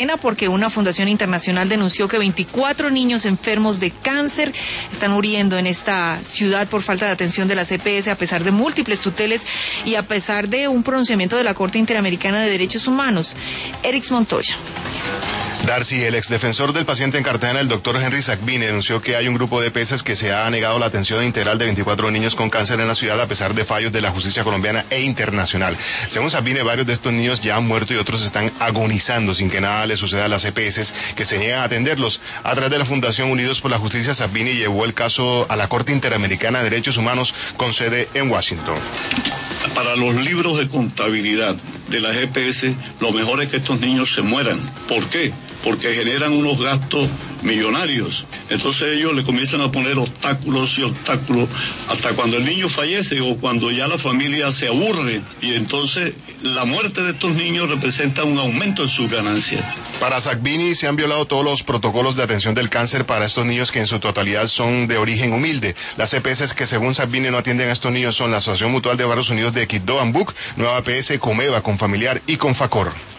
porque una fundación internacional denunció que 24 niños enfermos de cáncer están muriendo en esta ciudad por falta de atención de las EPS, a pesar de múltiples tuteles y a pesar de un pronunciamiento de la Corte Interamericana de Derechos Humanos. Eric Montoya. Darcy, el exdefensor del paciente en Cartagena, el doctor Henry Sagbini, denunció que hay un grupo de EPS que se ha negado la atención integral de 24 niños con cáncer en la ciudad a pesar de fallos de la justicia colombiana e internacional. Según Sagbini, varios de estos niños ya han muerto y otros están agonizando sin que nada les suceda a las EPS que se niegan a atenderlos. A través de la Fundación Unidos por la Justicia, Sagbini llevó el caso a la Corte Interamericana de Derechos Humanos con sede en Washington. Para los libros de contabilidad de las EPS, lo mejor es que estos niños se mueran. ¿Por qué? Porque generan unos gastos millonarios. Entonces ellos le comienzan a poner obstáculos y obstáculos hasta cuando el niño fallece o cuando ya la familia se aburre. Y entonces la muerte de estos niños representa un aumento en sus ganancias. Para Sagbini se han violado todos los protocolos de atención del cáncer para estos niños que en su totalidad son de origen humilde. Las EPS que según Sagbini no atienden a estos niños son la Asociación Mutual de Barrios Unidos de Quibdó, Ambuc, Nueva EPS, Comeva, Confamiliar y Confacor.